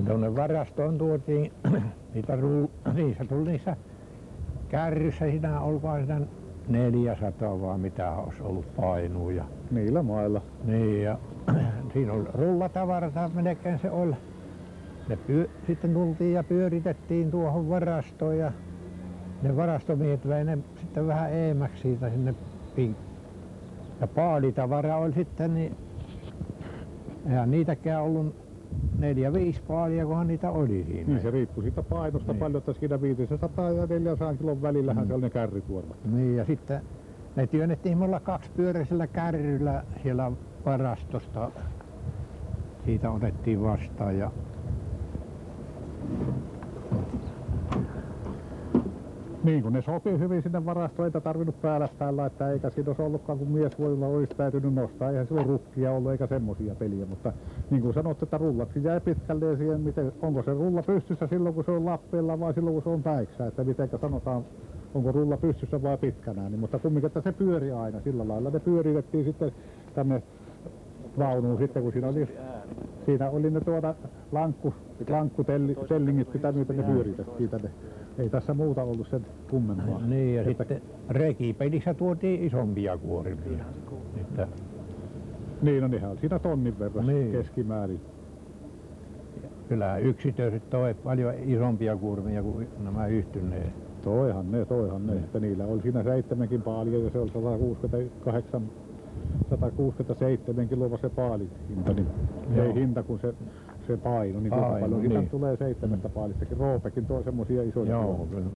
niin tuonne varastoon tuotiin niissä tuli niissä kärryssä siinä olikohan siinä 400 vai mitä olisi ollut painoa ja Niillä mailla. niin ja siinä oli rullatavaraa melkein se oli. Sitten tultiin ja pyöritettiin tuohon varastoon ja ne varastomiehet vei ne sitten vähän eemmäksi siitä sinne ja paalitavara oli sitten niin eihän niitäkään ollut 4-5 paalia, kunhan niitä oli siinä. Niin se riippui siitä painosta paljon, että siinä 500 ja 400 kilon välillähän se oli ne kärrikuormat. Niin ja sitten ne työnnettiin mulla 2-pyöräisellä kärryllä siellä varastosta. Siitä otettiin vastaan ja Niin kun ne sopii hyvin sinne varastoon, ei tarvinnut päällestään laittaa, eikä siinä olisi ollutkaan, kun miesvoimilla olisi täytynyt nostaa. Eihän silloin rukkia ollut eikä semmosia peliä, mutta niin kuin sanotte, että rullatkin jäi pitkälleen siihen, miten, onko se rulla pystyssä silloin, kun se on lappeella vai silloin, kun se on päiksä, että mitenkä sanotaan, onko rulla pystyssä vai pitkänään, niin, mutta kumminkin, että se pyöri aina sillä lailla. Ne pyöritettiin sitten tänne vaunuun sitten, kun siinä oli ne lankkutellingit, mitä niitä ne pyöritettiin tänne. Ei tässä muuta ollut sen kummempaa. niin ja sitten rekipelissä tuotiin isompia kuormia. Että Niin, no nehän on siinä tonnin verran Niin. keskimäärin. kyllä yksityiset toi paljon isompia kuormia kuin nämä yhtyneet. Toihan ne, että niillä oli siinä 7 paalia ja se oli 167 kiloa se paalihinta, niin Joo. ei hinta kuin se paino, niin kuinka Paino, paljon siitä niin. tulee 7 paalistakin. Roopekin toi semmosia isoja Joo, kuormia. kyllä.